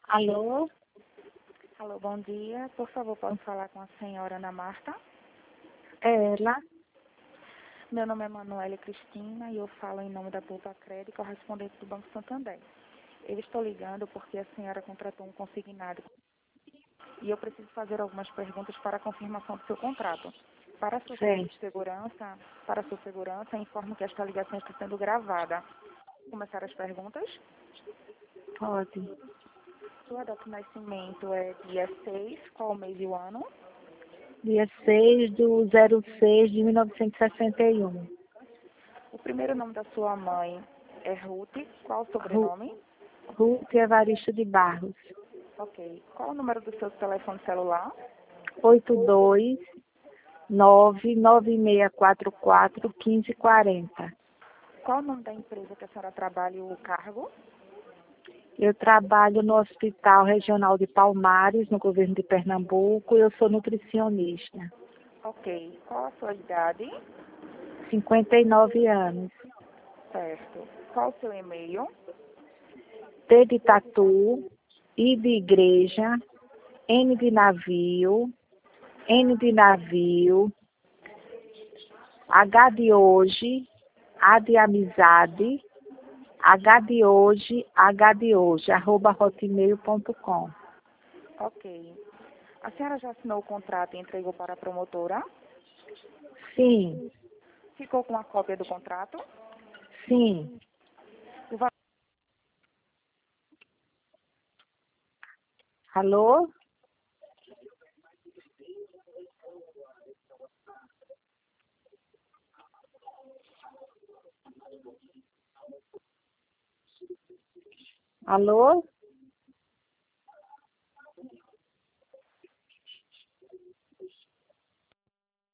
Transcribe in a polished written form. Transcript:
Alô? Alô, bom dia. Por favor, posso falar com a senhora Ana Marta? Ela? Meu nome é Manuela Cristina e eu falo em nome da Poupa Crédito, correspondente do Banco Santander. Eu estou ligando porque a senhora contratou um consignado e eu preciso fazer algumas perguntas para a confirmação do seu contrato. Para a sua Sim. segurança, informo que esta ligação está sendo gravada. Vou começar as perguntas. Pode. Sua data de nascimento é dia 6, qual o mês e o ano? Dia 6/06 de 1961. O primeiro nome da sua mãe é Ruth, qual o Ru sobrenome? Ruth Evaristo de Barros. Ok. Qual o número do seu telefone celular? 82996441540. Qual o nome da empresa que a senhora trabalha e o cargo? Eu trabalho no Hospital Regional de Palmares, no governo de Pernambuco, e eu sou nutricionista. Ok. Qual a sua idade? 59 anos. Certo. Qual o seu e-mail? T de tatu, I de igreja, N de navio, H de hoje, A de amizade, H de hoje, @hotmail.com. Ok. A senhora já assinou o contrato e entregou para a promotora? Sim, Ficou com a cópia do contrato? sim. O va- Alô? Alô?